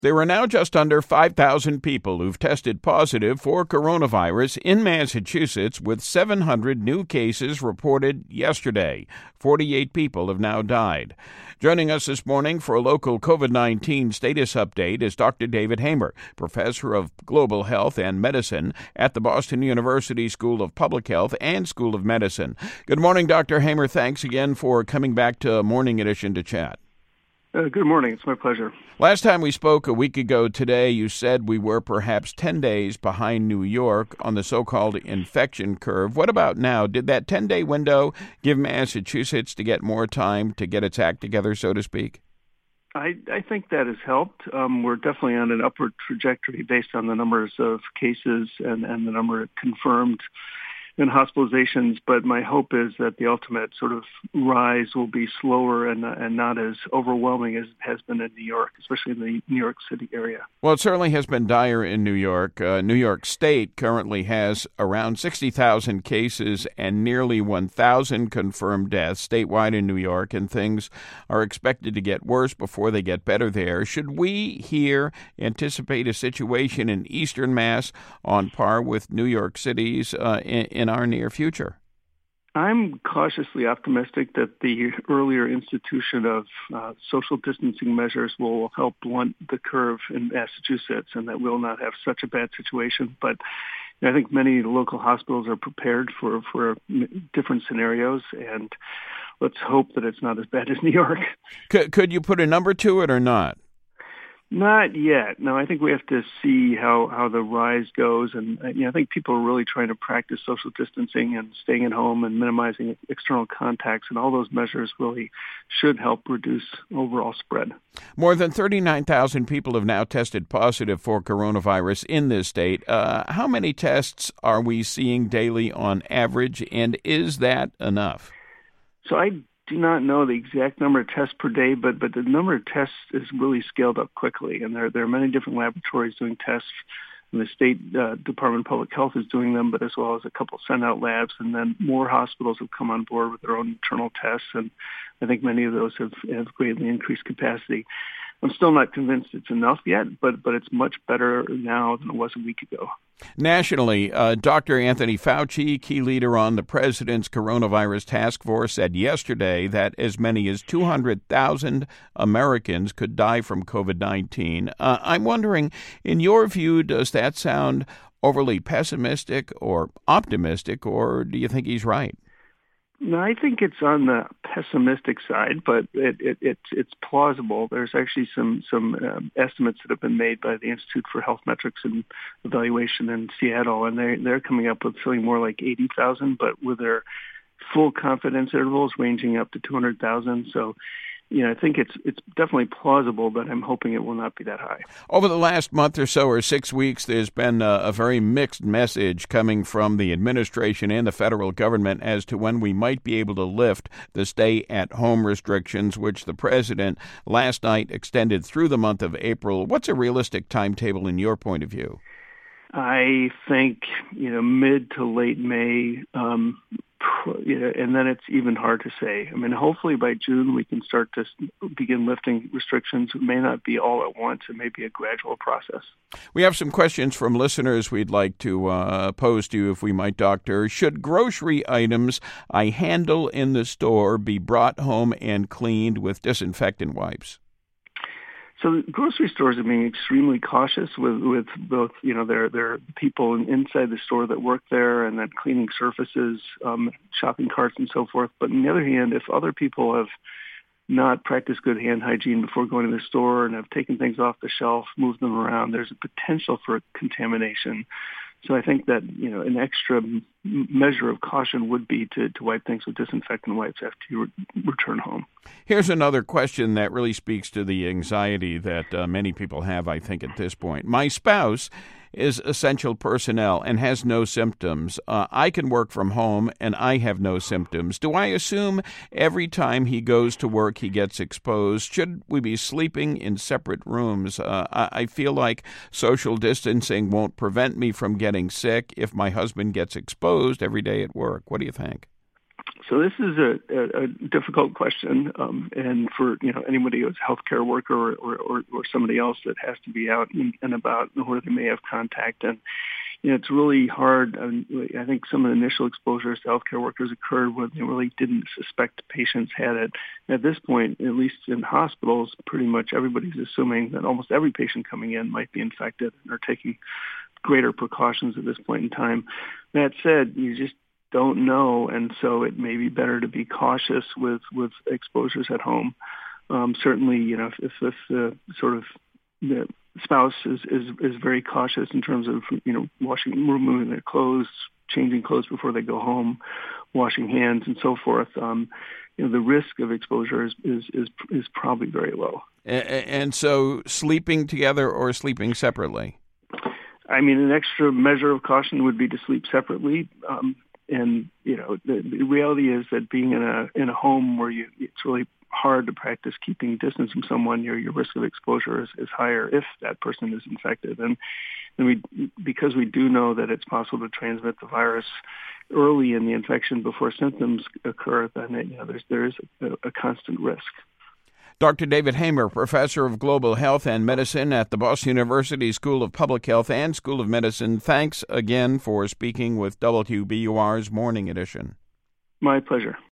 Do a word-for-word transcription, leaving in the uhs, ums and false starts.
There are now just under five thousand people who've tested positive for coronavirus in Massachusetts, with seven hundred new cases reported yesterday. forty-eight people have now died. Joining us this morning for a local COVID nineteen status update is Doctor David Hamer, professor of global health and medicine at the Boston University School of Public Health and School of Medicine. Good morning, Doctor Hamer. Thanks again for coming back to Morning Edition to chat. Uh, good morning. It's my pleasure. Last time we spoke a week ago today, you said we were perhaps ten days behind New York on the so-called infection curve. What about now? Did that ten-day window give Massachusetts to get more time to get its act together, so to speak? I, I think that has helped. Um, we're definitely on an upward trajectory based on the numbers of cases and, and the number of confirmed and hospitalizations, but my hope is that the ultimate sort of rise will be slower and uh, and not as overwhelming as it has been in New York, especially in the New York City area. Well, it certainly has been dire in New York. Uh, New York State currently has around sixty thousand cases and nearly one thousand confirmed deaths statewide in New York, and things are expected to get worse before they get better there. Should we here anticipate a situation in Eastern Mass on par with New York City's uh, in, in our near future? I'm cautiously optimistic that the earlier institution of uh, social distancing measures will help blunt the curve in Massachusetts, and that we'll not have such a bad situation. But I think many local hospitals are prepared for, for different scenarios, and let's hope that it's not as bad as New York. Could, could you put a number to it or not? Not yet. No, I think we have to see how, how the rise goes. And you know, I think people are really trying to practice social distancing and staying at home and minimizing external contacts. And all those measures really should help reduce overall spread. More than thirty-nine thousand people have now tested positive for coronavirus in this state. Uh, how many tests are we seeing daily on average? And is that enough? So I do not know the exact number of tests per day, but but the number of tests is really scaled up quickly, and there there are many different laboratories doing tests. And the state uh, Department of Public Health is doing them, but as well as a couple send-out labs, and then more hospitals have come on board with their own internal tests, and I think many of those have, have greatly increased capacity. I'm still not convinced it's enough yet, but but it's much better now than it was a week ago. Nationally, uh, Doctor Anthony Fauci, key leader on the president's coronavirus task force, said yesterday that as many as two hundred thousand Americans could die from COVID nineteen. Uh, I'm wondering, in your view, does that sound overly pessimistic or optimistic, or do you think he's right? No, I think it's on the pessimistic side, but it, it, it's it's plausible. There's actually some some um, estimates that have been made by the Institute for Health Metrics and Evaluation in Seattle, and they they're coming up with something more like eighty thousand, but with their full confidence intervals ranging up to two hundred thousand. So, you know, I think it's it's definitely plausible, but I'm hoping it will not be that high. Over the last month or so, or six weeks, there's been a, a very mixed message coming from the administration and the federal government as to when we might be able to lift the stay-at-home restrictions, which the president last night extended through the month of April. What's a realistic timetable in your point of view? I think, you know, mid to late May, um, you know, and then it's even hard to say. I mean, hopefully by June we can start to begin lifting restrictions. It may not be all at once. It may be a gradual process. We have some questions from listeners we'd like to uh, pose to you, if we might, Doctor. Should grocery items I handle in the store be brought home and cleaned with disinfectant wipes? So grocery stores are being extremely cautious with, with both, you know, their their people inside the store that work there, and then cleaning surfaces, um, shopping carts, and so forth. But on the other hand, if other people have not practiced good hand hygiene before going to the store and have taken things off the shelf, moved them around, there's a potential for contamination. So I think that, you know, an extra measure of caution would be to, to wipe things with disinfectant wipes after you re- return home. Here's another question that really speaks to the anxiety that uh, many people have, I think, at this point. My spouse is essential personnel and has no symptoms. Uh, I can work from home and I have no symptoms. Do I assume every time he goes to work he gets exposed? Should we be sleeping in separate rooms? Uh, I, I feel like social distancing won't prevent me from getting sick if my husband gets exposed every day at work. What do you think? So this is a, a, a difficult question, um, and for you know anybody who's a healthcare worker or, or, or, or somebody else that has to be out and, and about where they may have contact, and you know, it's really hard. I, mean, I think some of the initial exposures to healthcare workers occurred when they really didn't suspect patients had it. At this point, at least in hospitals, pretty much everybody's assuming that almost every patient coming in might be infected and are taking greater precautions at this point in time. That said, you just don't know, and so it may be better to be cautious with, with exposures at home. Um, certainly, you know, if, if the sort of the spouse is, is is very cautious in terms of you know washing, removing their clothes, changing clothes before they go home, washing hands, and so forth. Um, you know, the risk of exposure is is is, is probably very low. And, and so, sleeping together or sleeping separately? I mean, an extra measure of caution would be to sleep separately. Um, And, you know, the, the reality is that being in a in a home where you it's really hard to practice keeping distance from someone, your your risk of exposure is, is higher if that person is infected. And, and we because we do know that it's possible to transmit the virus early in the infection before symptoms occur, then it, you know there's there is a, a constant risk. Doctor David Hamer, professor of global health and medicine at the Boston University School of Public Health and School of Medicine, thanks again for speaking with W B U R's Morning Edition. My pleasure.